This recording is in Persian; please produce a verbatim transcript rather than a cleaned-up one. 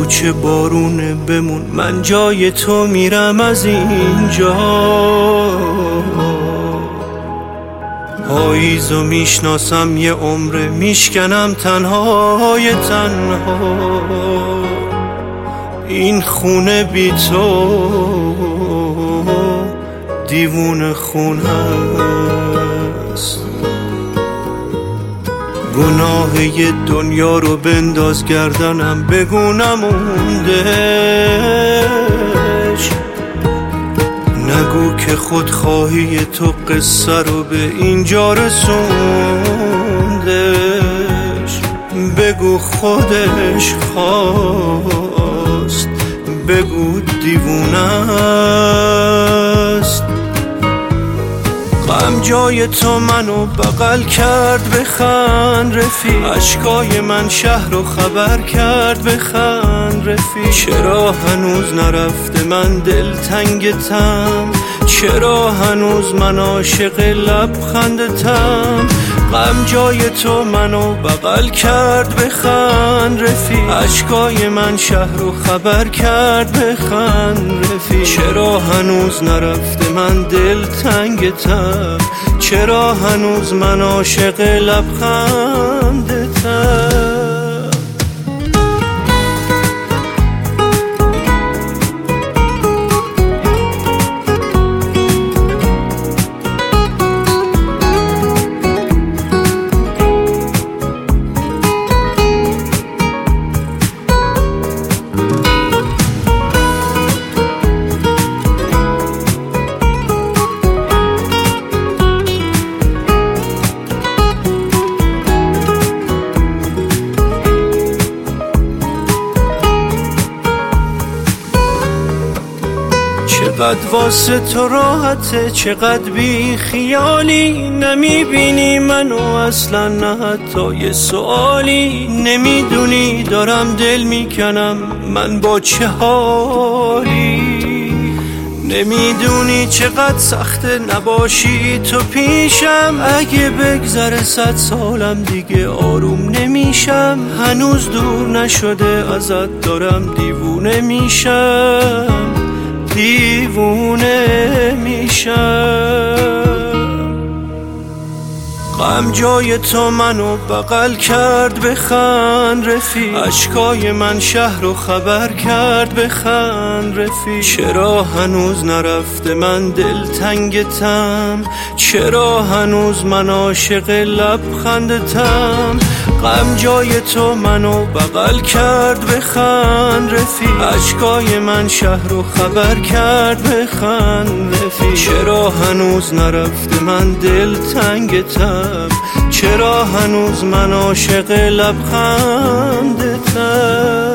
چه بارونه بمون، من جای تو میرم از اینجا. پاییزو میشناسم یه عمره، میشکنم تنهای تنها. این خونه بی تو دیوونه خونه است. گناه یه دنیا رو بنداز گردنم، بگو نموندش. نگو که خودخواهی تو قصه رو به اینجا رسوندش. بگو خودش خواست، بگو دیوونه است. غم جای تو منو بغل کرد، بخند رفیق. اشکای من شهر رو خبر کرد، بخند رفیق. چرا هنوز نرفته من دلتنگتم، چرا هنوز من عاشق لبخندتم. غم جای تو منو بغل کرد، بخند رفیق. اشکای من شهر رو خبر کرد، بخند رفیق. چرا هنوز نرفته من دلتنگتم، چرا هنوز من عاشق لبخندتم. چقدر واسه تو راحته، چقدر بی خیالی. نمیبینی منو اصلا، نه حتی یه سوالی. نمیدونی دارم دل میکنم من با چه حالی. نمیدونی چقدر سخته نباشی تو پیشم. اگه بگذره صد سالم دیگه آروم نمیشم. هنوز دور نشده ازت دارم دیوونه میشم، دیوونه میشم. غم جای تو منو بغل کرد، بخند رفیق. اشکای من شهر رو خبر کرد، بخند رفیق. چرا هنوز نرفته من دلتنگتم، چرا هنوز من عاشق لبخندتم. غم جای تو منو بغل کرد، بخند رفیق. اشکای من شهر رو خبر کرد، بخند رفیق. چرا هنوز نرفته من دلتنگتم، چرا هنوز من عاشق لبخندتم.